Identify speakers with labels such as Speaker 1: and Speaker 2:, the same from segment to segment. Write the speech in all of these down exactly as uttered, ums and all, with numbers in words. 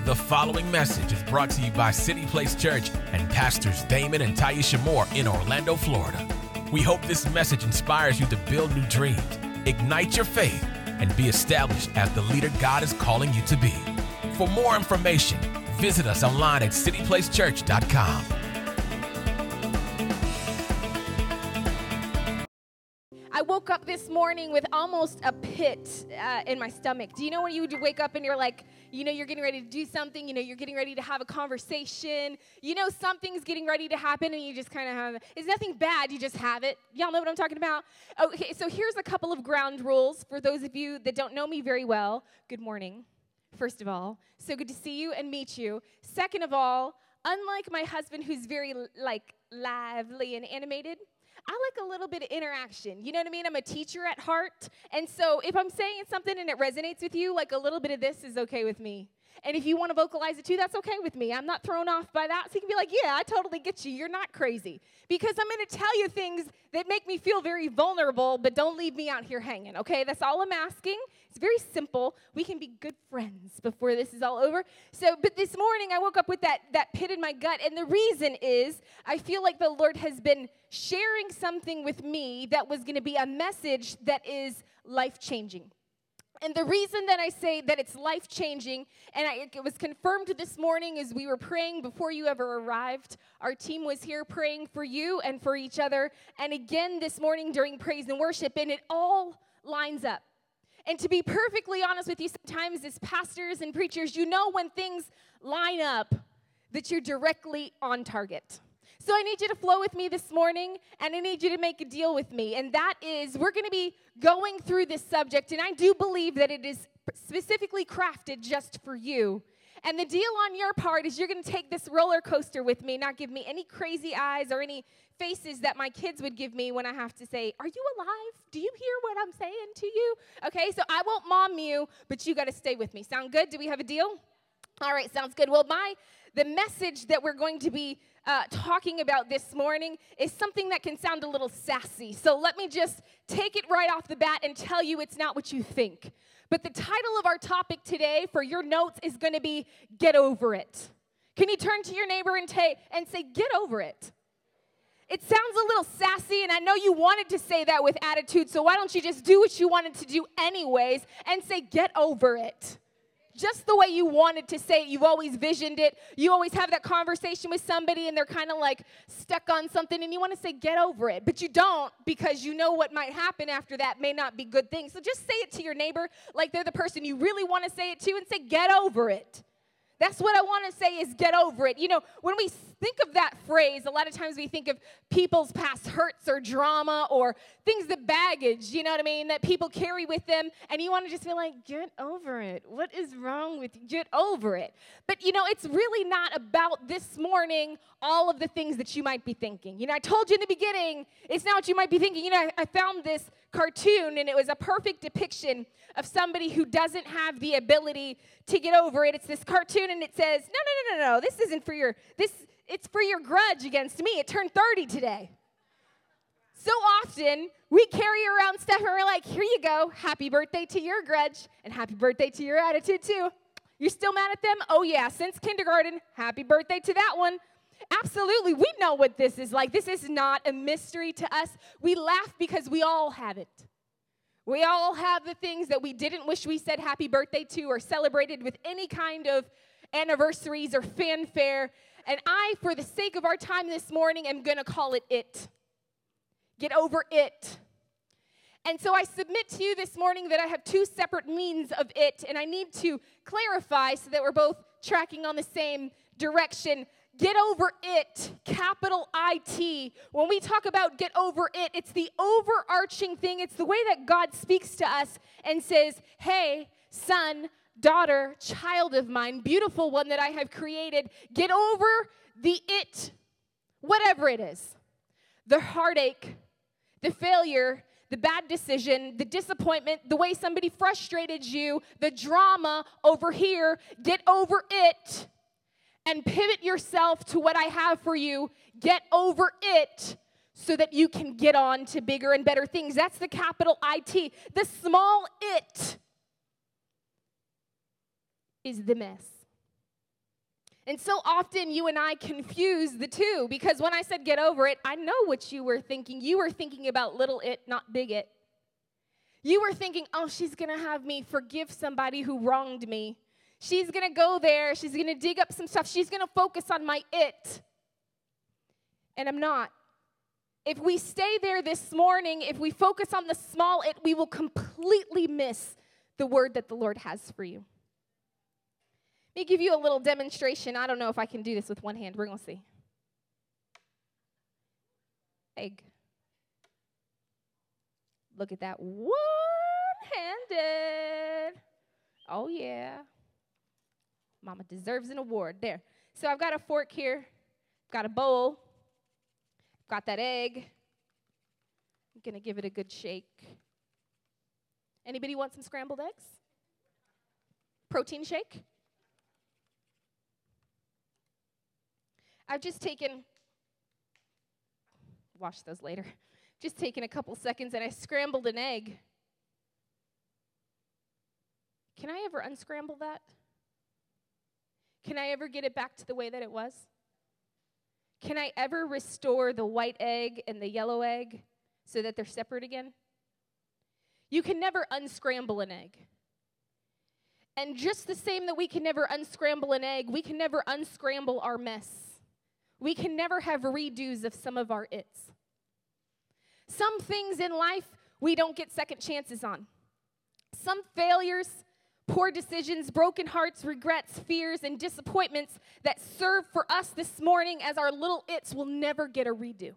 Speaker 1: The following message is brought to you by City Place Church and Pastors Damon and Taisha Moore in Orlando, Florida. We hope this message inspires you to build new dreams, ignite your faith, and be established as the leader God is calling you to be. For more information, visit us online at city place church dot com.
Speaker 2: I woke up this morning with almost a pit uh, in my stomach. Do you know when you would wake up and you're like, you know, you're getting ready to do something, you know, you're getting ready to have a conversation, you know, something's getting ready to happen and you just kind of have, it's nothing bad, you just have it. Y'all know what I'm talking about? Okay, so here's a couple of ground rules for those of you that don't know me very well. Good morning, first of all. So good to see you and meet you. Second of all, unlike my husband who's very, like, lively and animated, I like a little bit of interaction. You know what I mean? I'm a teacher at heart. And so if I'm saying something and it resonates with you, like a little bit of this is okay with me. And if you want to vocalize it too, that's okay with me. I'm not thrown off by that. So you can be like, yeah, I totally get you. You're not crazy. Because I'm going to tell you things that make me feel very vulnerable, but don't leave me out here hanging, okay? That's all I'm asking. It's very simple. We can be good friends before this is all over. So, but this morning I woke up with that, that pit in my gut. And the reason is I feel like the Lord has been sharing something with me that was going to be a message that is life-changing. And the reason that I say that it's life-changing, and I, it was confirmed this morning as we were praying before you ever arrived. Our team was here praying for you and for each other. And again this morning during praise and worship, and it all lines up. And to be perfectly honest with you, sometimes as pastors and preachers, you know when things line up that you're directly on target. So I need you to flow with me this morning, and I need you to make a deal with me. And that is, we're going to be going through this subject, and I do believe that it is specifically crafted just for you. And the deal on your part is you're going to take this roller coaster with me, not give me any crazy eyes or any faces that my kids would give me when I have to say, are you alive? Do you hear what I'm saying to you? Okay, so I won't mom you, but you got to stay with me. Sound good? Do we have a deal? All right, sounds good. Well, my the message that we're going to be uh, talking about this morning is something that can sound a little sassy. So let me just take it right off the bat and tell you it's not what you think. But the title of our topic today for your notes is going to be Get Over It. Can you turn to your neighbor and, ta- and say, get over it? It sounds a little sassy, and I know you wanted to say that with attitude, so why don't you just do what you wanted to do anyways and say, get over it. Just the way you wanted to say it. You've always visioned it. You always have that conversation with somebody, and they're kind of like stuck on something, and you want to say, get over it. But you don't, because you know what might happen after that may not be good things. So just say it to your neighbor like they're the person you really want to say it to, and say, get over it. That's what I want to say is get over it. You know, when we think of that phrase, a lot of times we think of people's past hurts or drama or things that baggage, you know what I mean, that people carry with them. And you want to just be like, get over it. What is wrong with you? Get over it. But, you know, it's really not about this morning all of the things that you might be thinking. You know, I told you in the beginning, it's not what you might be thinking. You know, I, I found this cartoon, and it was a perfect depiction of somebody who doesn't have the ability to get over it. It's this cartoon, and it says, no, no, no, no, no, this isn't for your, this, it's for your grudge against me. It turned thirty today. So often, we carry around stuff, and we're like, here you go, happy birthday to your grudge, and happy birthday to your attitude, too. You're still mad at them? Oh, yeah, since kindergarten, happy birthday to that one. Absolutely, we know what this is like. This is not a mystery to us. We laugh because we all have it. We all have the things that we didn't wish we said happy birthday to or celebrated with any kind of anniversaries or fanfare. And I, for the sake of our time this morning, am going to call it it. Get over it. And so I submit to you this morning that I have two separate means of it, and I need to clarify so that we're both tracking on the same direction. Get over it, capital I T. When we talk about get over it, it's the overarching thing. It's the way that God speaks to us and says, hey, son, daughter, child of mine, beautiful one that I have created, get over the it, whatever it is. The heartache, the failure, the bad decision, the disappointment, the way somebody frustrated you, the drama over here, get over it. And pivot yourself to what I have for you. Get over it so that you can get on to bigger and better things. That's the capital I T. The small it is the mess. And so often you and I confuse the two, because when I said get over it, I know what you were thinking. You were thinking about little it, not big it. You were thinking, oh, she's going to have me forgive somebody who wronged me. She's going to go there. She's going to dig up some stuff. She's going to focus on my it. And I'm not. If we stay there this morning, if we focus on the small it, we will completely miss the word that the Lord has for you. Let me give you a little demonstration. I don't know if I can do this with one hand. We're going to see. Egg. Look at that. One-handed. Oh, yeah. Mama deserves an award. There. So I've got a fork here. Got a bowl. Got that egg. I'm going to give it a good shake. Anybody want some scrambled eggs? Protein shake? I've just taken, wash those later, just taken a couple seconds and I scrambled an egg. Can I ever unscramble that? Can I ever get it back to the way that it was? Can I ever restore the white egg and the yellow egg so that they're separate again? You can never unscramble an egg. And just the same that we can never unscramble an egg, we can never unscramble our mess. We can never have redos of some of our its. Some things in life we don't get second chances on. Some failures, poor decisions, broken hearts, regrets, fears, and disappointments that serve for us this morning as our little its will never get a redo.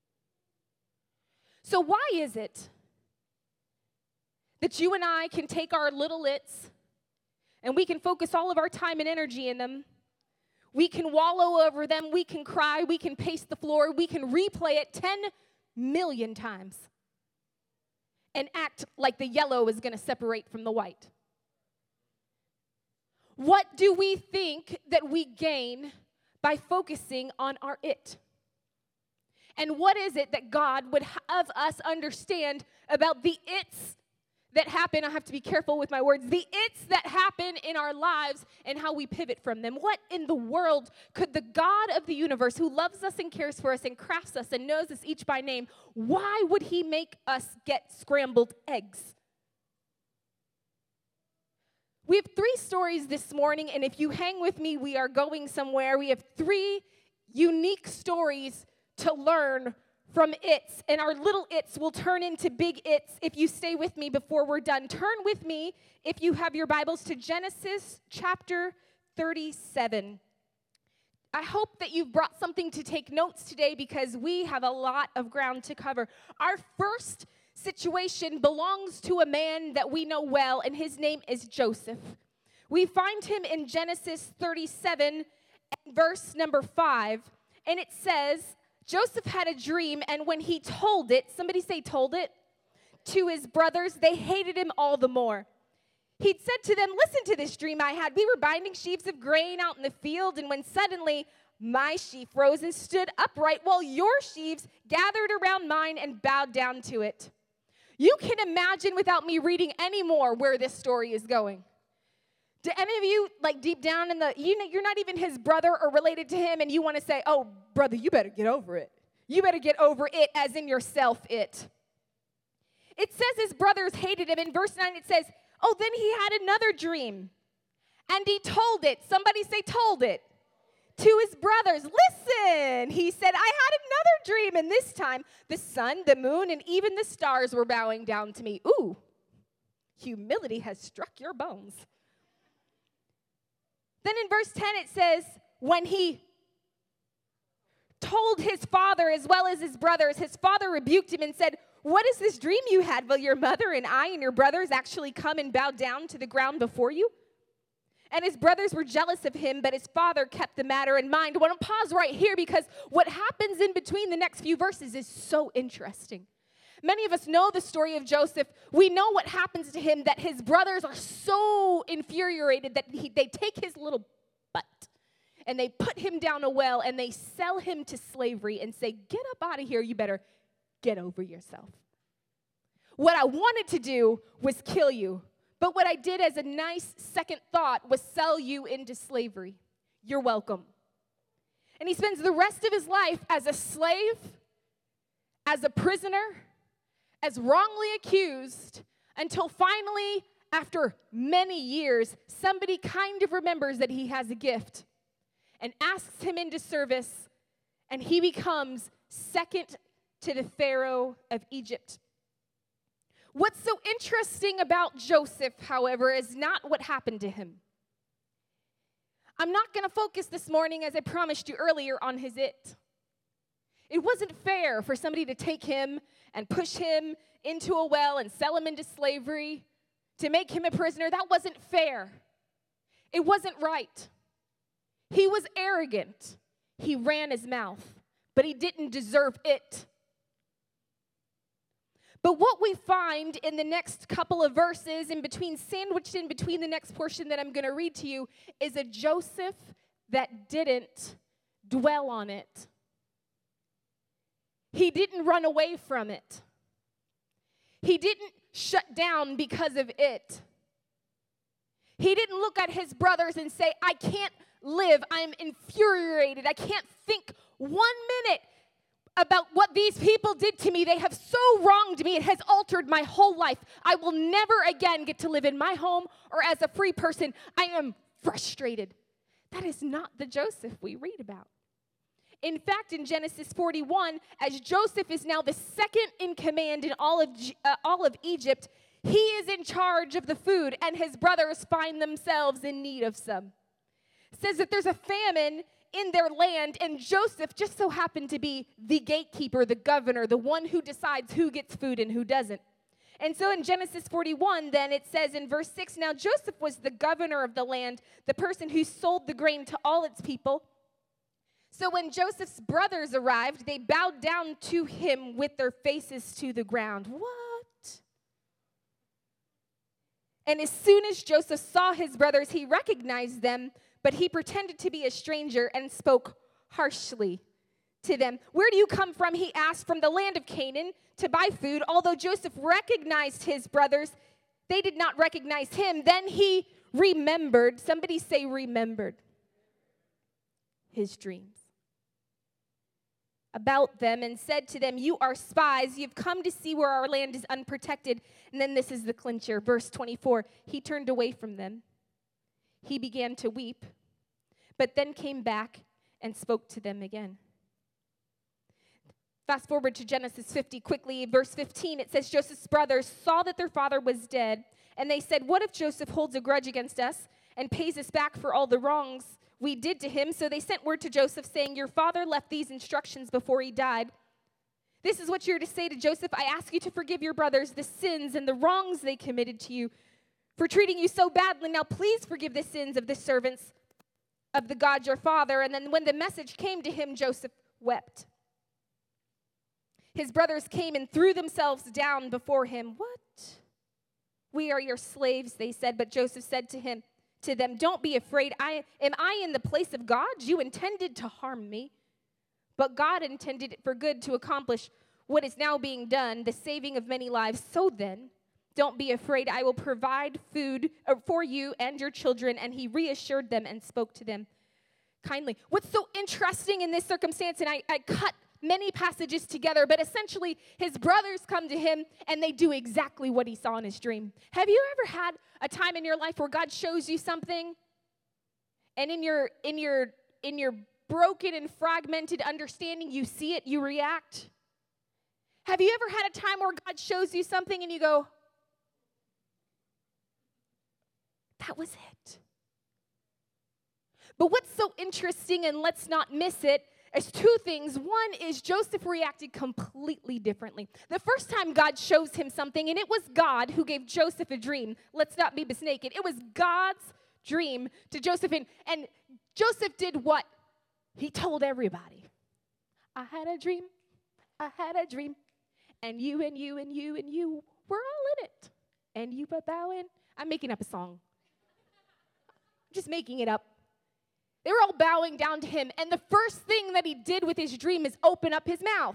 Speaker 2: So why is it that you and I can take our little its and we can focus all of our time and energy in them? We can wallow over them, we can cry, we can pace the floor, we can replay it ten million times and act like the yellow is going to separate from the white. What do we think that we gain by focusing on our it? And what is it that God would have us understand about the its that happen? I have to be careful with my words. The its that happen in our lives and how we pivot from them. What in the world could the God of the universe, who loves us and cares for us and crafts us and knows us each by name, why would he make us get scrambled eggs? We have three stories this morning, and if you hang with me, we are going somewhere. We have three unique stories to learn from its, and our little its will turn into big its if you stay with me before we're done. Turn with me, if you have your Bibles, to Genesis chapter thirty-seven. I hope that you've brought something to take notes today because we have a lot of ground to cover. Our first situation belongs to a man that we know well, and his name is Joseph. We find him in Genesis thirty-seven, verse number five, and it says, Joseph had a dream, and when he told it, somebody say told it, to his brothers, they hated him all the more. He'd said to them, listen to this dream I had. We were binding sheaves of grain out in the field, and when suddenly my sheaf rose and stood upright, while your sheaves gathered around mine and bowed down to it. You can imagine without me reading any more where this story is going. Do any of you, like deep down in the, you know, you're not even his brother or related to him, and you want to say, oh, brother, you better get over it. You better get over it, as in yourself it. It says his brothers hated him. In verse nine, it says, oh, then he had another dream, and he told it. Somebody say told it. To his brothers, listen, he said, I had another dream, and this time the sun, the moon, and even the stars were bowing down to me. Ooh, humility has struck your bones. Then in verse ten it says, when he told his father as well as his brothers, his father rebuked him and said, what is this dream you had? Will your mother and I and your brothers actually come and bow down to the ground before you? And his brothers were jealous of him, but his father kept the matter in mind. I want to pause right here because what happens in between the next few verses is so interesting. Many of us know the story of Joseph. We know what happens to him, that his brothers are so infuriated that he, they take his little butt and they put him down a well and they sell him to slavery and say, get up out of here, you better get over yourself. What I wanted to do was kill you, but what I did as a nice second thought was sell you into slavery. You're welcome. And he spends the rest of his life as a slave, as a prisoner, as wrongly accused, until finally, after many years, somebody kind of remembers that he has a gift and asks him into service, and he becomes second to the Pharaoh of Egypt. What's so interesting about Joseph, however, is not what happened to him. I'm not going to focus this morning, as I promised you earlier, on his it. It wasn't fair for somebody to take him and push him into a well and sell him into slavery, to make him a prisoner. That wasn't fair. It wasn't right. He was arrogant. He ran his mouth, but he didn't deserve it. But what we find in the next couple of verses, in between, sandwiched in between the next portion that I'm going to read to you, is a Joseph that didn't dwell on it. He didn't run away from it. He didn't shut down because of it. He didn't look at his brothers and say, I can't live. I'm infuriated. I can't think one minute about what these people did to me. They have so wronged me. It has altered my whole life. I will never again get to live in my home or as a free person. I am frustrated. That is not the Joseph we read about. In fact, in Genesis forty-one, as Joseph is now the second in command in all of, uh, all of Egypt, he is in charge of the food, and his brothers find themselves in need of some. It says that there's a famine in their land, and Joseph just so happened to be the gatekeeper, the governor, the one who decides who gets food and who doesn't. And so in Genesis forty-one, then it says in verse six, now Joseph was the governor of the land, the person who sold the grain to all its people. So when Joseph's brothers arrived, they bowed down to him with their faces to the ground. What? And as soon as Joseph saw his brothers, he recognized them, but he pretended to be a stranger and spoke harshly to them. Where do you come from? He asked. From the land of Canaan, to buy food. Although Joseph recognized his brothers, they did not recognize him. Then he remembered, somebody say remembered, his dreams about them, and said to them, you are spies. You've come to see where our land is unprotected. And then this is the clincher, verse twenty-four. He turned away from them. He began to weep, but then came back and spoke to them again. Fast forward to Genesis fifty quickly, verse fifteen. It says, Joseph's brothers saw that their father was dead, and they said, what if Joseph holds a grudge against us and pays us back for all the wrongs we did to him? So they sent word to Joseph saying, your father left these instructions before he died. This is what you're to say to Joseph. I ask you to forgive your brothers the sins and the wrongs they committed to you for treating you so badly. Now please forgive the sins of the servants of the God your father. And then when the message came to him, Joseph wept. His brothers came and threw themselves down before him. What? We are your slaves, they said. But Joseph said to him, to them, don't be afraid. I am I in the place of God? You intended to harm me, but God intended it for good to accomplish what is now being done, the saving of many lives. So then, don't be afraid. I will provide food for you and your children. And he reassured them and spoke to them kindly. What's so interesting in this circumstance, and I, I cut many passages together, but essentially his brothers come to him and they do exactly what he saw in his dream. Have you ever had a time in your life where God shows you something and in your in your in your broken and fragmented understanding you see it, you react? Have you ever had a time where God shows you something and you go, that was it? But what's so interesting, and let's not miss it, is two things. One is Joseph reacted completely differently. The first time God shows him something, and it was God who gave Joseph a dream. Let's not be mistaken. It was God's dream to Joseph. And, and Joseph did what? He told everybody. I had a dream. I had a dream. And you and you and you and you were all in it. And you were bowing. I'm making up a song. I'm just making it up. They were all bowing down to him, and the first thing that he did with his dream is open up his mouth.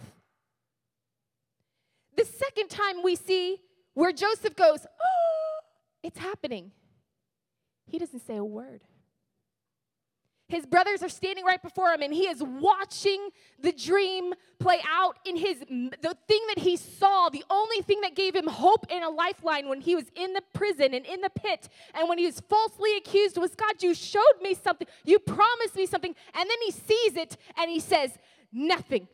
Speaker 2: The second time we see where Joseph goes, oh, it's happening. He doesn't say a word. His brothers are standing right before him, and he is watching the dream play out in his, the thing that he saw, the only thing that gave him hope and a lifeline when he was in the prison and in the pit, and when he was falsely accused was, God, you showed me something. You promised me something. And then he sees it, and he says, nothing.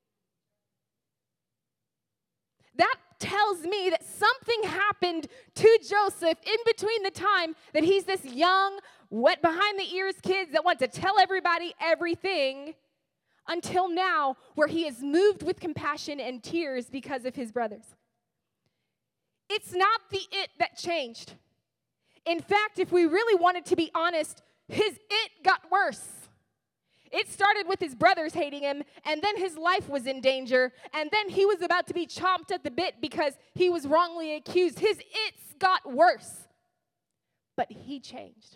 Speaker 2: That tells me that something happened to Joseph in between the time that he's this young, wet behind the ears kids that want to tell everybody everything until now, where he is moved with compassion and tears because of his brothers. It's not the it that changed. In fact, if we really wanted to be honest, his it got worse. It started with his brothers hating him, and then his life was in danger, and then he was about to be chomped at the bit because he was wrongly accused. His it's got worse, but he changed.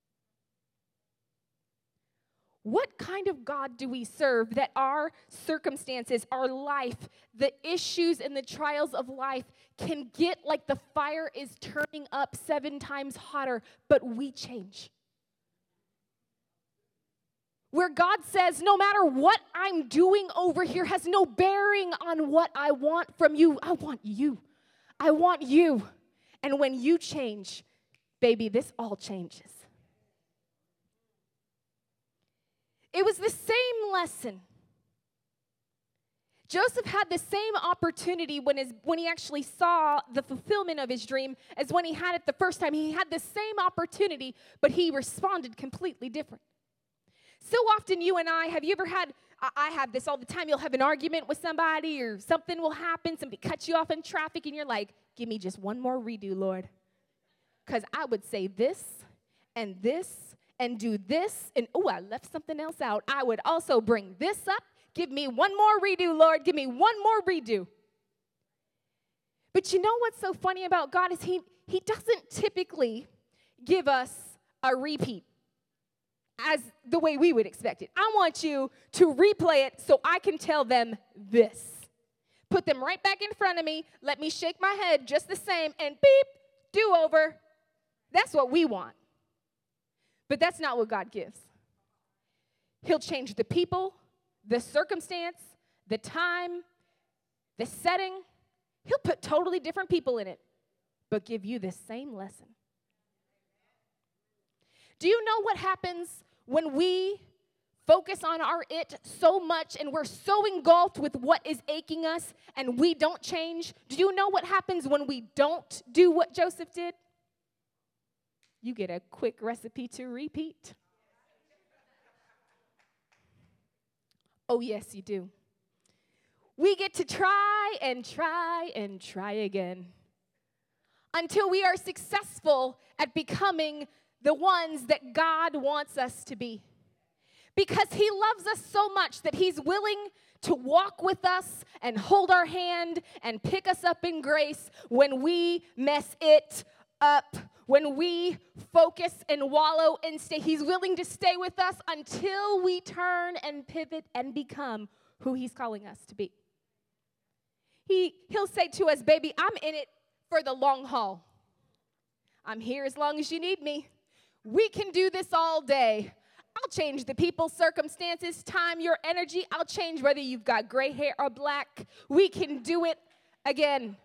Speaker 2: What kind of God do we serve that our circumstances, our life, the issues and the trials of life can get like the fire is turning up seven times hotter, but we change? Where God says, no matter what I'm doing over here has no bearing on what I want from you. I want you. I want you. And when you change, baby, this all changes. It was the same lesson. Joseph had the same opportunity when, his, when he actually saw the fulfillment of his dream as when he had it the first time. He had the same opportunity, but he responded completely different. So often you and I, have you ever had, I have this all the time, you'll have an argument with somebody or something will happen, somebody cuts you off in traffic and you're like, give me just one more redo, Lord. Because I would say this and this and do this, and oh, I left something else out. I would also bring this up. Give me one more redo, Lord. Give me one more redo. But you know what's so funny about God is he, he doesn't typically give us a repeat as the way we would expect it. I want you to replay it so I can tell them this. Put them right back in front of me. Let me shake my head just the same, and beep, do over. That's what we want. But that's not what God gives. He'll change the people, the circumstance, the time, the setting. He'll put totally different people in it, but give you the same lesson. Do you know what happens when we focus on our it so much and we're so engulfed with what is aching us and we don't change? Do you know what happens when we don't do what Joseph did? You get a quick recipe to repeat. Oh, yes, you do. We get to try and try and try again until we are successful at becoming the ones that God wants us to be. Because he loves us so much that he's willing to walk with us and hold our hand and pick us up in grace when we mess it up, when we focus and wallow and stay. He's willing to stay with us until we turn and pivot and become who he's calling us to be. He, he'll say to us, baby, I'm in it for the long haul. I'm here as long as you need me. We can do this all day. I'll change the people, circumstances, time, your energy. I'll change whether you've got gray hair or black. We can do it again.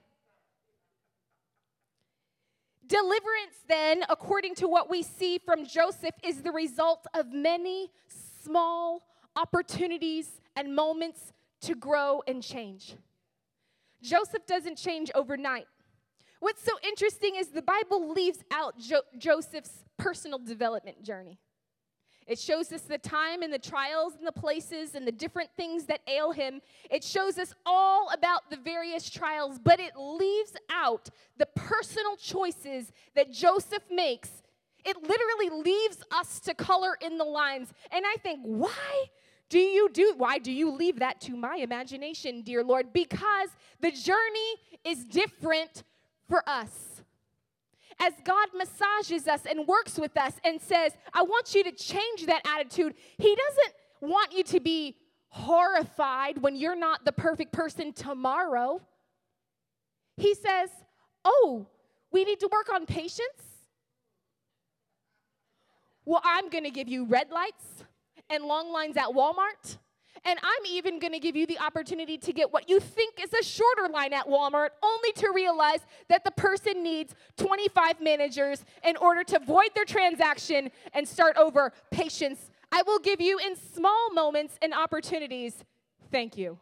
Speaker 2: Deliverance, then, according to what we see from Joseph, is the result of many small opportunities and moments to grow and change. Joseph doesn't change overnight. What's so interesting is the Bible leaves out jo- Joseph's personal development journey. It shows us the time and the trials and the places and the different things that ail him. It shows us all about the various trials, but it leaves out the personal choices that Joseph makes. It literally leaves us to color in the lines. And I think, why do you do, why do you leave that to my imagination, dear Lord? Because the journey is different for us. As God massages us and works with us and says, I want you to change that attitude, he doesn't want you to be horrified when you're not the perfect person tomorrow. He says, oh, we need to work on patience? Well, I'm going to give you red lights, and long lines at Walmart. And I'm even going to give you the opportunity to get what you think is a shorter line at Walmart, only to realize that the person needs twenty-five managers in order to void their transaction and start over. Patience. I will give you in small moments and opportunities. Thank you.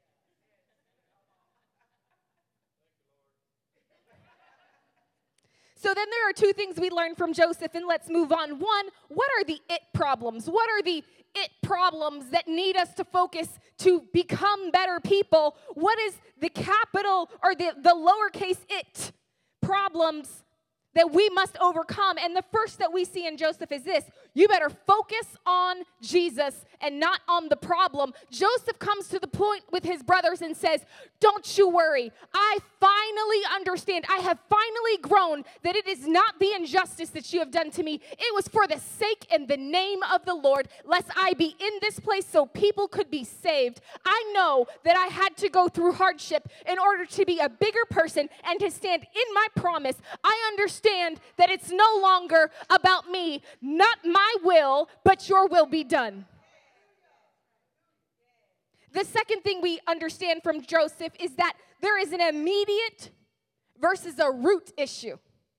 Speaker 2: So then there are two things we learned from Joseph, and let's move on. One, what are the it problems? What are the it problems that need us to focus to become better people? What is the capital or the, the lowercase it problems that we must overcome? And the first that we see in Joseph is this: you better focus on Jesus and not on the problem. Joseph comes to the point with his brothers and says, don't you worry. I finally understand. I have finally grown that it is not the injustice that you have done to me. It was for the sake and the name of the Lord, lest I be in this place so people could be saved. I know that I had to go through hardship in order to be a bigger person and to stand in my promise. I understand that it's no longer about me, not my will, but your will be done. The second thing we understand from Joseph is that there is an immediate versus a root issue.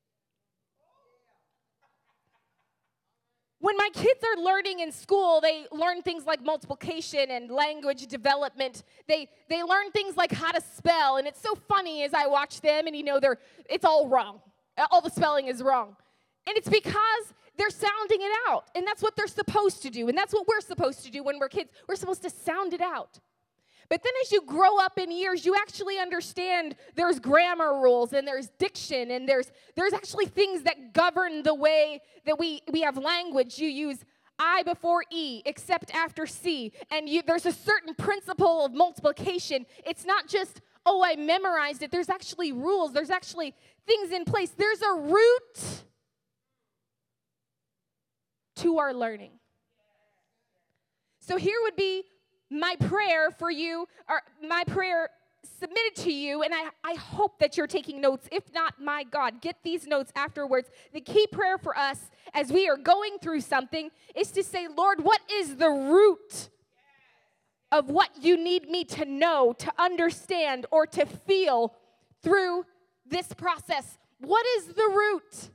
Speaker 2: When my kids are learning in school, they learn things like multiplication and language development. They they learn things like how to spell, and it's so funny as I watch them, and you know, they're it's all wrong. All the spelling is wrong. And it's because they're sounding it out, and that's what they're supposed to do, and that's what we're supposed to do when we're kids. We're supposed to sound it out. But then as you grow up in years, you actually understand there's grammar rules and there's diction and there's there's actually things that govern the way that we, we have language. You use I before E, except after C. And you, there's a certain principle of multiplication. It's not just, oh, I memorized it. There's actually rules. There's actually things in place. There's a root to our learning. So here would be my prayer for you, or my prayer submitted to you, and I, I hope that you're taking notes. If not, my God, get these notes afterwards. The key prayer for us as we are going through something is to say, Lord, what is the root of what you need me to know, to understand, or to feel through this process? What is the root?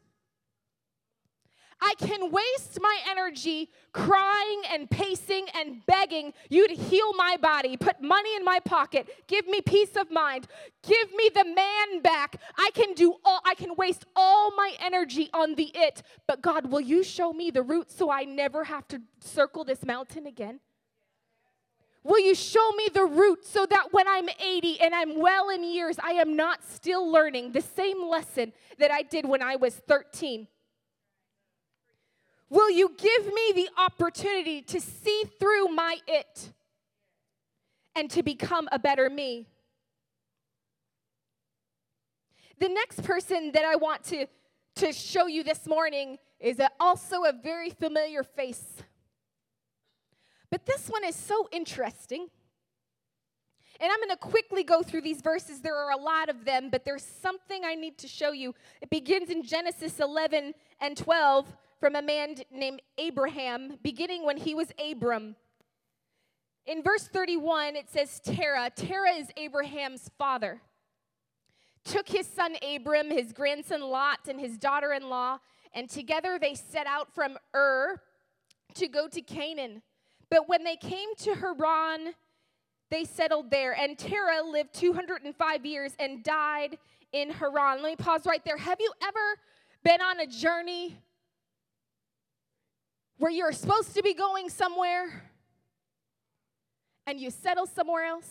Speaker 2: I can waste my energy crying and pacing and begging you to heal my body, put money in my pocket, give me peace of mind, give me the man back. I can do all, I can waste all my energy on the it, but God, will you show me the root so I never have to circle this mountain again? Will you show me the root so that when I'm eighty and I'm well in years, I am not still learning the same lesson that I did when I was thirteen? Will you give me the opportunity to see through my it and to become a better me? The next person that I want to, to show you this morning is a, also a very familiar face. But this one is so interesting. And I'm going to quickly go through these verses. There are a lot of them, but there's something I need to show you. It begins in Genesis eleven and twelve. From a man named Abraham, beginning when he was Abram. In verse thirty-one, it says Terah. Terah is Abraham's father. Took his son Abram, his grandson Lot, and his daughter-in-law, and together they set out from Ur to go to Canaan. But when they came to Haran, they settled there. And Terah lived two hundred five years and died in Haran. Let me pause right there. Have you ever been on a journey where you're supposed to be going somewhere and you settle somewhere else?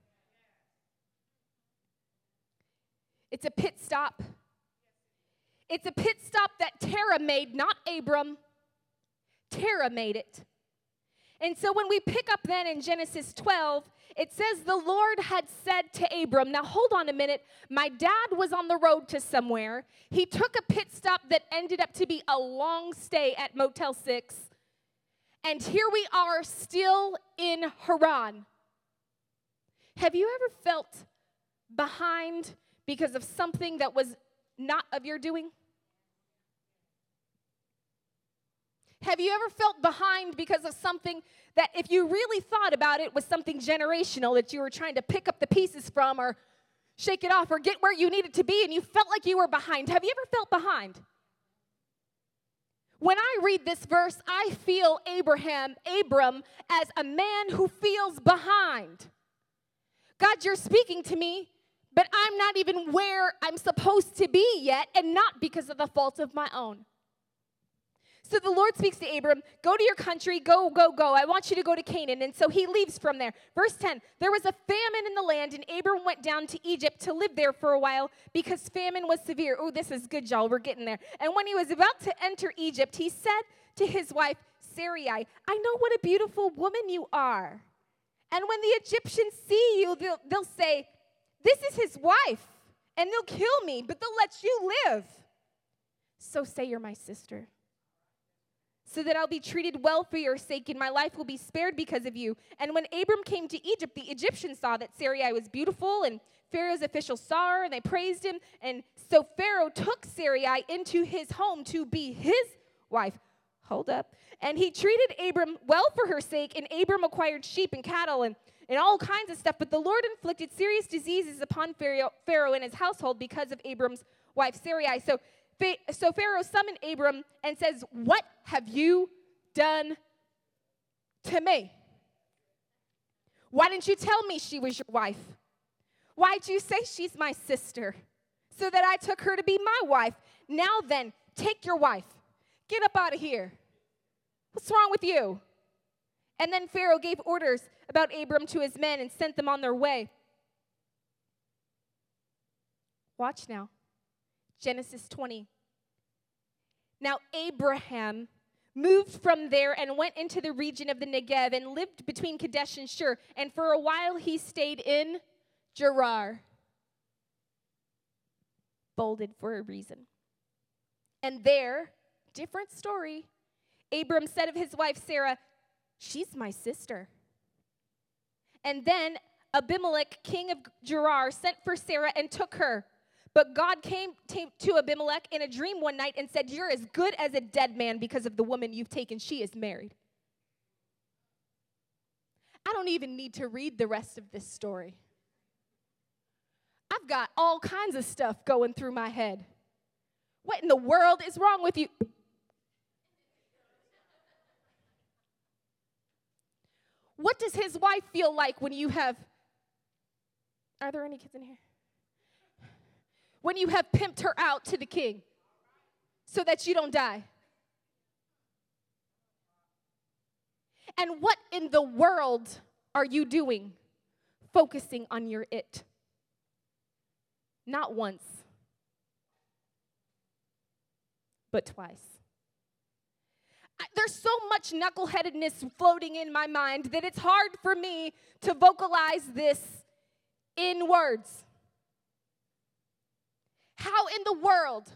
Speaker 2: It's a pit stop. It's a pit stop that Terah made, not Abram. Terah made it. And so when we pick up then in Genesis twelve, it says the Lord had said to Abram, now hold on a minute, my dad was on the road to somewhere. He took a pit stop that ended up to be a long stay at Motel six. And here we are still in Haran. Have you ever felt behind because of something that was not of your doing? Have you ever felt behind because of something that if you really thought about it was something generational that you were trying to pick up the pieces from or shake it off or get where you needed to be and you felt like you were behind? Have you ever felt behind? When I read this verse, I feel Abraham, Abram as a man who feels behind. God, you're speaking to me, but I'm not even where I'm supposed to be yet, and not because of the fault of my own. So the Lord speaks to Abram, go to your country, go, go, go. I want you to go to Canaan. And so he leaves from there. Verse ten, there was a famine in the land, and Abram went down to Egypt to live there for a while because famine was severe. Oh, this is good, y'all. We're getting there. And when he was about to enter Egypt, he said to his wife, Sarai, I know what a beautiful woman you are. And when the Egyptians see you, they'll, they'll say, this is his wife, and they'll kill me, but they'll let you live. So say you're my sister, so that I'll be treated well for your sake, and my life will be spared because of you. And when Abram came to Egypt, the Egyptians saw that Sarai was beautiful, and Pharaoh's officials saw her, and they praised him. And so Pharaoh took Sarai into his home to be his wife. Hold up. And he treated Abram well for her sake, and Abram acquired sheep and cattle and, and all kinds of stuff. But the Lord inflicted serious diseases upon Pharaoh, Pharaoh and his household because of Abram's wife Sarai. So So Pharaoh summoned Abram and says, what have you done to me? Why didn't you tell me she was your wife? Why'd you say she's my sister? So that I took her to be my wife. Now then, take your wife. Get up out of here. What's wrong with you? And then Pharaoh gave orders about Abram to his men and sent them on their way. Watch now. Genesis twenty. Now Abraham moved from there and went into the region of the Negev and lived between Kadesh and Shur. And for a while he stayed in Gerar. Bolded for a reason. And there, different story, Abram said of his wife Sarah, she's my sister. And then Abimelech, king of Gerar, sent for Sarah and took her. But God came to Abimelech in a dream one night and said, you're as good as a dead man because of the woman you've taken. She is married. I don't even need to read the rest of this story. I've got all kinds of stuff going through my head. What in the world is wrong with you? What does his wife feel like when you have, are there any kids in here? When you have pimped her out to the king so that you don't die? And what in the world are you doing focusing on your it? Not once, but twice. I, there's so much knuckleheadedness floating in my mind that it's hard for me to vocalize this in words. How in the world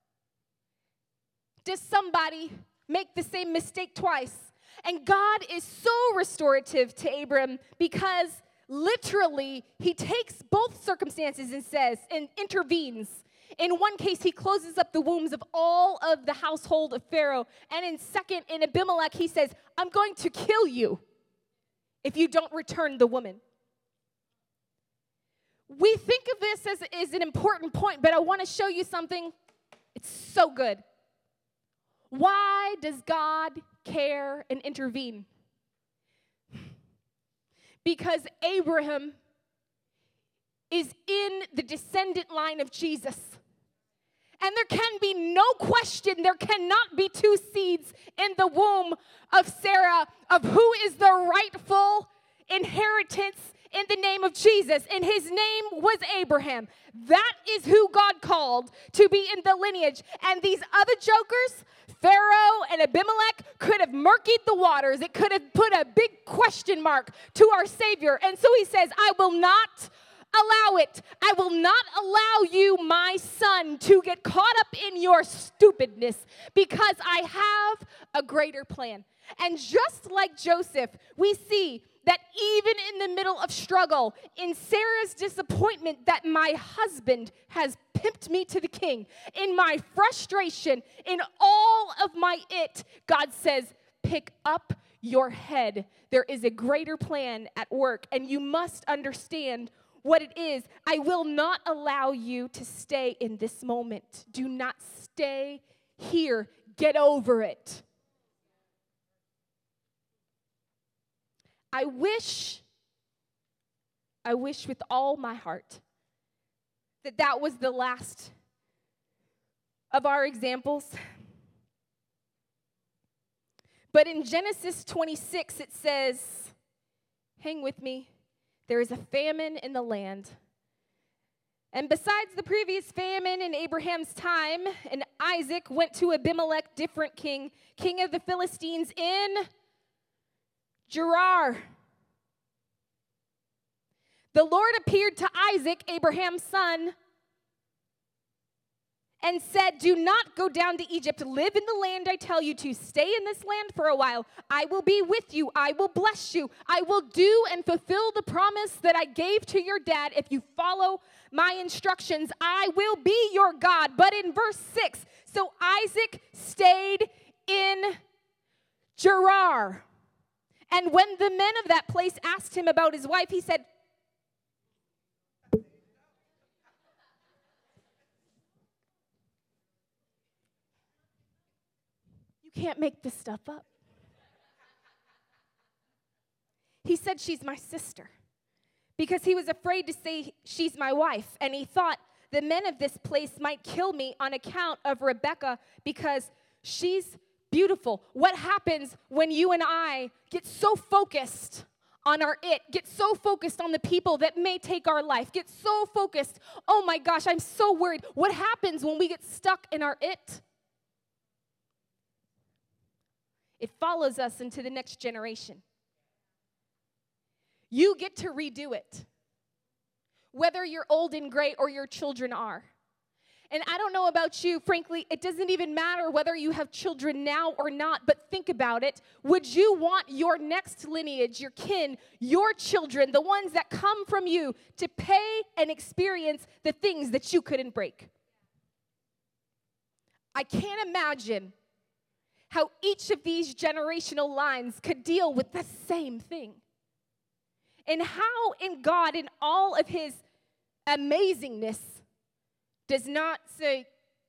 Speaker 2: does somebody make the same mistake twice? And God is so restorative to Abram because literally he takes both circumstances and says, and intervenes. In one case, he closes up the wombs of all of the household of Pharaoh. And in second, in Abimelech, he says, I'm going to kill you if you don't return the woman. We think of this as, as an important point, but I want to show you something. It's so good. Why does God care and intervene? Because Abraham is in the descendant line of Jesus. And there can be no question, there cannot be two seeds in the womb of Sarah of who is the rightful inheritance in the name of Jesus, and his name was Abraham. That is who God called to be in the lineage. And these other jokers, Pharaoh and Abimelech, could have murkied the waters. It could have put a big question mark to our Savior. And so he says, I will not allow it. I will not allow you, my son, to get caught up in your stupidness because I have a greater plan. And just like Joseph, we see that even in the middle of struggle, in Sarah's disappointment that my husband has pimped me to the king, in my frustration, in all of my it, God says, pick up your head. There is a greater plan at work, and you must understand what it is. I will not allow you to stay in this moment. Do not stay here. Get over it. I wish, I wish with all my heart that that was the last of our examples. But in Genesis twenty-six, it says, hang with me, there is a famine in the land. And besides the previous famine in Abraham's time, and Isaac went to Abimelech, different king, king of the Philistines in Gerar. The Lord appeared to Isaac, Abraham's son, and said, do not go down to Egypt. Live in the land I tell you to. Stay in this land for a while. I will be with you. I will bless you. I will do and fulfill the promise that I gave to your dad. If you follow my instructions, I will be your God. But in verse six, so Isaac stayed in Gerar. And when the men of that place asked him about his wife, he said, you can't make this stuff up. He said, she's my sister, because he was afraid to say she's my wife. And he thought the men of this place might kill me on account of Rebekah because she's beautiful. What happens when you and I get so focused on our it, get so focused on the people that may take our life, get so focused, oh my gosh, I'm so worried. What happens when we get stuck in our it? It follows us into the next generation. You get to redo it, whether you're old and gray or your children are. And I don't know about you, frankly, it doesn't even matter whether you have children now or not, but think about it. Would you want your next lineage, your kin, your children, the ones that come from you, to pay and experience the things that you couldn't break? I can't imagine how each of these generational lines could deal with the same thing. And how in God, in all of his amazingness, does not say,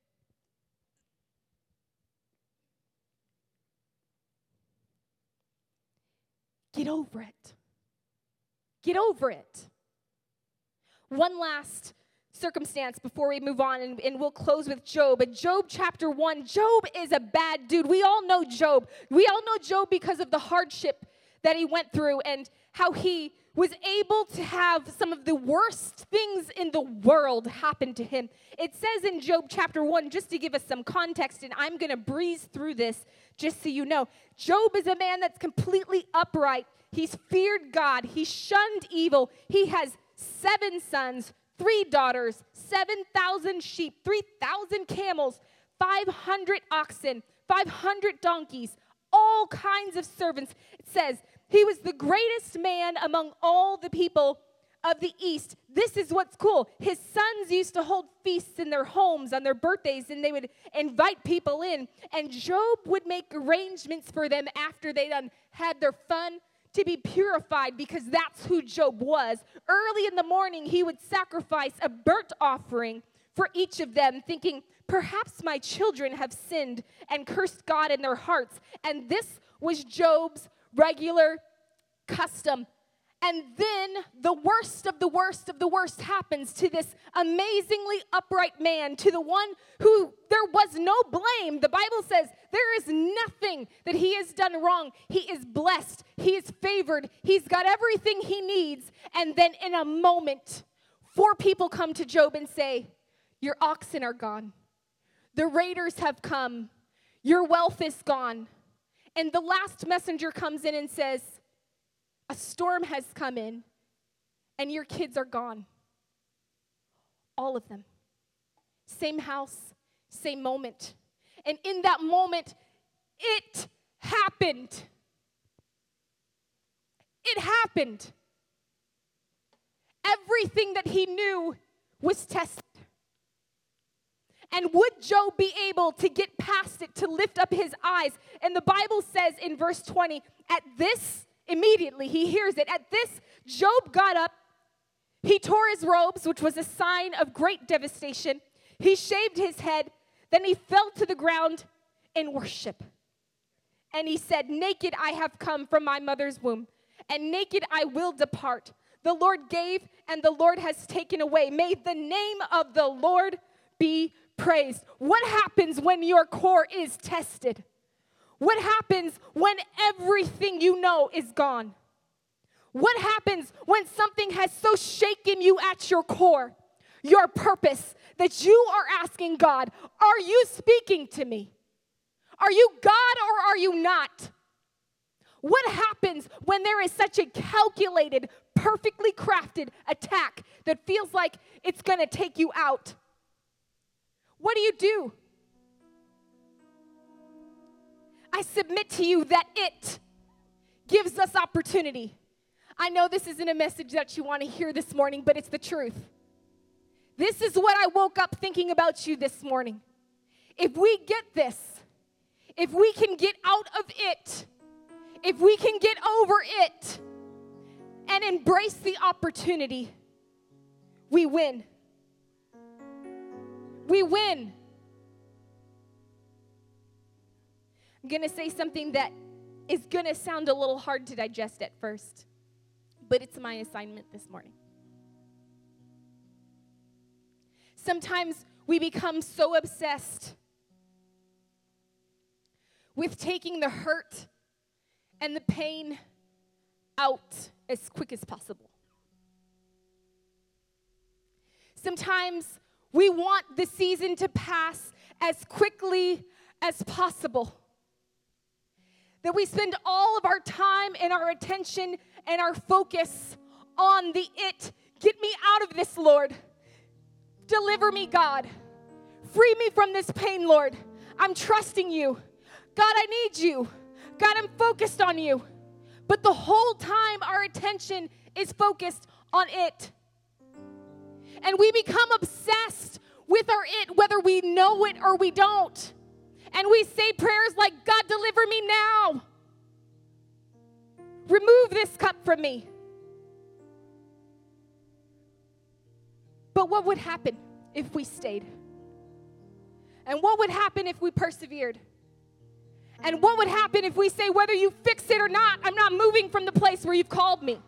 Speaker 2: get over it. Get over it. One last circumstance before we move on, and, and we'll close with Job. In Job chapter one, Job is a bad dude. We all know Job. We all know Job because of the hardship that he went through and how he was able to have some of the worst things in the world happen to him. It says in Job chapter one, just to give us some context, and I'm going to breeze through this just so you know. Job is a man that's completely upright. He's feared God. He shunned evil. He has seven sons, three daughters, seven thousand sheep, three thousand camels, five hundred oxen, five hundred donkeys, all kinds of servants. It says, he was the greatest man among all the people of the East. This is what's cool. His sons used to hold feasts in their homes on their birthdays, and they would invite people in. And Job would make arrangements for them after they done had their fun to be purified, because that's who Job was. Early in the morning, he would sacrifice a burnt offering for each of them, thinking, perhaps my children have sinned and cursed God in their hearts. And this was Job's regular custom. And then the worst of the worst of the worst happens to this amazingly upright man, to the one who there was no blame. The Bible says there is nothing that he has done wrong. He is blessed. He is favored. He's got everything he needs. And then in a moment, four people come to Job and say, your oxen are gone. The raiders have come. Your wealth is gone. And the last messenger comes in and says, a storm has come in, and your kids are gone. All of them. Same house, same moment. And in that moment, it happened. It happened. Everything that he knew was tested. And would Job be able to get past it, to lift up his eyes? And the Bible says in verse twenty, at this, immediately, he hears it. At this, Job got up. He tore his robes, which was a sign of great devastation. He shaved his head. Then he fell to the ground in worship. And he said, naked I have come from my mother's womb, and naked I will depart. The Lord gave, and the Lord has taken away. May the name of the Lord be praised. What happens when your core is tested? What happens when everything you know is gone? What happens when something has so shaken you at your core, your purpose, that you are asking God, are you speaking to me? Are you God or are you not? What happens when there is such a calculated, perfectly crafted attack that feels like it's going to take you out? What do you do? I submit to you that it gives us opportunity. I know this isn't a message that you want to hear this morning, but it's the truth. This is what I woke up thinking about you this morning. If we get this, if we can get out of it, if we can get over it and embrace the opportunity, we win. We win. I'm going to say something that is going to sound a little hard to digest at first, but it's my assignment this morning. Sometimes we become so obsessed with taking the hurt and the pain out as quick as possible. Sometimes we want the season to pass as quickly as possible. That we spend all of our time and our attention and our focus on the it. Get me out of this, Lord. Deliver me, God. Free me from this pain, Lord. I'm trusting you. God, I need you. God, I'm focused on you. But the whole time our attention is focused on it. And we become obsessed with our it, whether we know it or we don't. And we say prayers like, God, deliver me now. Remove this cup from me. But what would happen if we stayed? And what would happen if we persevered? And what would happen if we say, whether you fix it or not, I'm not moving from the place where you've called me?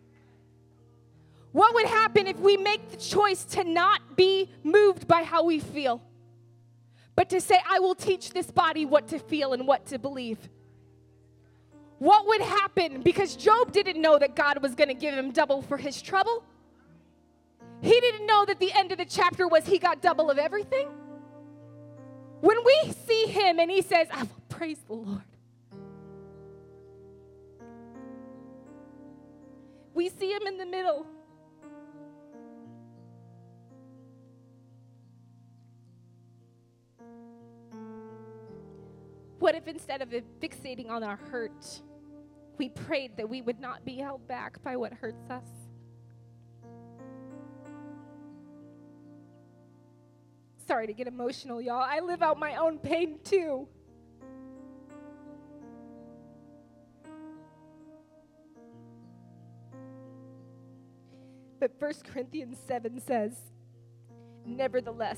Speaker 2: What would happen if we make the choice to not be moved by how we feel, but to say, I will teach this body what to feel and what to believe? What would happen? Because Job didn't know that God was going to give him double for his trouble. He didn't know that the end of the chapter was he got double of everything. When we see him and he says, I will praise the Lord, we see him in the middle. What if instead of fixating on our hurt, we prayed that we would not be held back by what hurts us? Sorry to get emotional, y'all. I live out my own pain too. But First Corinthians seven says, nevertheless,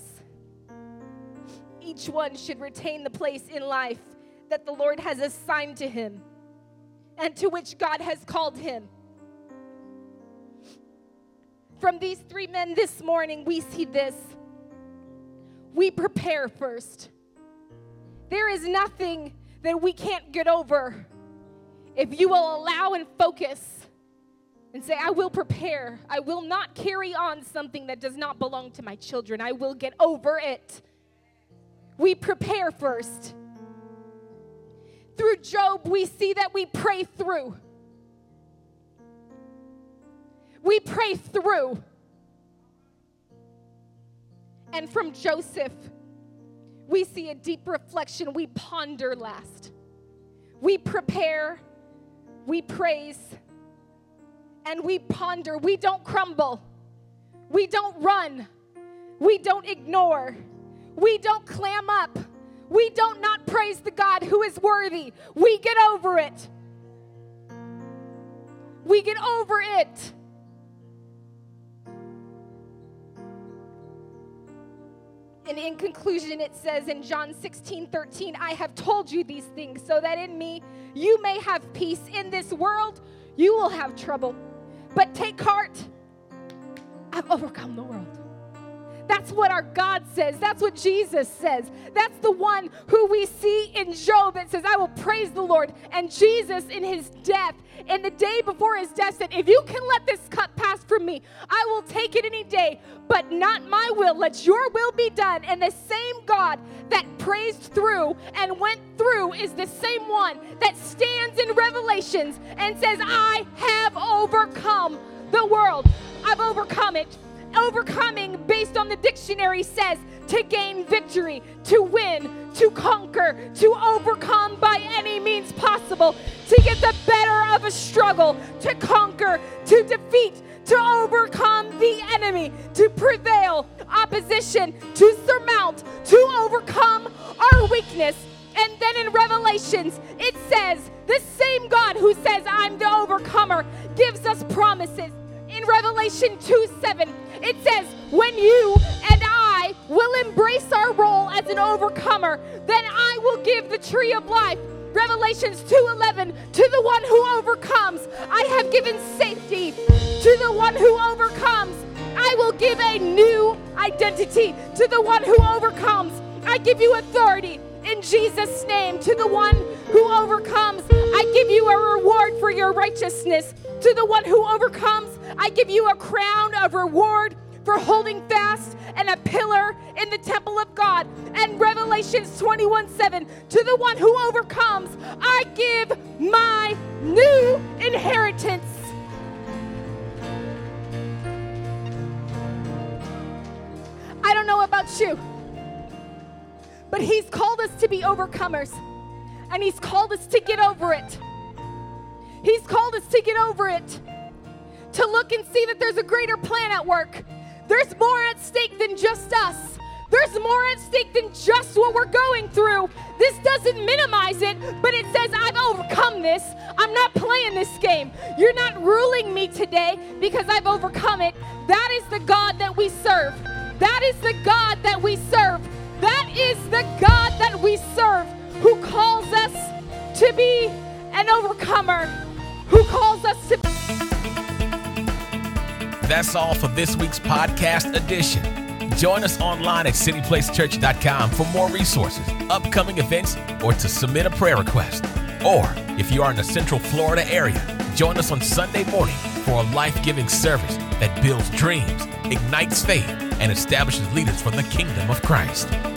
Speaker 2: each one should retain the place in life that the Lord has assigned to him and to which God has called him. From these three men this morning, we see this. We prepare first. There is nothing that we can't get over if you will allow and focus and say, I will prepare. I will not carry on something that does not belong to my children. I will get over it. We prepare first. Through Job, we see that we pray through. We pray through. And from Joseph, we see a deep reflection. We ponder last. We prepare, we praise, and we ponder. We don't crumble. We don't run. We don't ignore. We don't clam up. We don't not praise the God who is worthy. We get over it. We get over it. And in conclusion, it says in John sixteen thirteen, I have told you these things so that in me you may have peace. In this world, you will have trouble. But take heart. I've overcome the world. That's what our God says. That's what Jesus says. That's the one who we see in Job that says, I will praise the Lord. And Jesus in his death, in the day before his death, said, if you can let this cup pass from me, I will take it any day, but not my will. Let your will be done. And the same God that praised through and went through is the same one that stands in Revelations and says, I have overcome the world. I've overcome it. Overcoming, based on the dictionary, says to gain victory, to win, to conquer, to overcome by any means possible, to get the better of a struggle, to conquer, to defeat, to overcome the enemy, to prevail, opposition, to surmount, to overcome our weakness. And then in Revelations, it says, the same God who says, I'm the overcomer, gives us promises. In Revelation two seven, it says, when you and I will embrace our role as an overcomer, then I will give the tree of life. Revelations two eleven, to the one who overcomes, I have given safety. To the one who overcomes, I will give a new identity. To the one who overcomes, I give you authority. In Jesus' name, to the one who overcomes, I give you a reward for your righteousness. To the one who overcomes, I give you a crown of reward for holding fast and a pillar in the temple of God. And Revelations twenty-one seven, to the one who overcomes, I give my new inheritance. I don't know about you, but he's called us to be overcomers, and he's called us to get over it. He's called us to get over it, to look and see that there's a greater plan at work. There's more at stake than just us. There's more at stake than just what we're going through. This doesn't minimize it, but it says, I've overcome this. I'm not playing this game. You're not ruling me today because I've overcome it. That is the God that we serve. That is the God that we serve. That is the God that we serve, who calls us to be an overcomer, who calls us to...
Speaker 1: That's all for this week's podcast edition. Join us online at city place church dot com for more resources, upcoming events, or to submit a prayer request. Or, if you are in the Central Florida area, join us on Sunday morning for a life-giving service that builds dreams, ignites faith, and establishes leaders for the kingdom of Christ.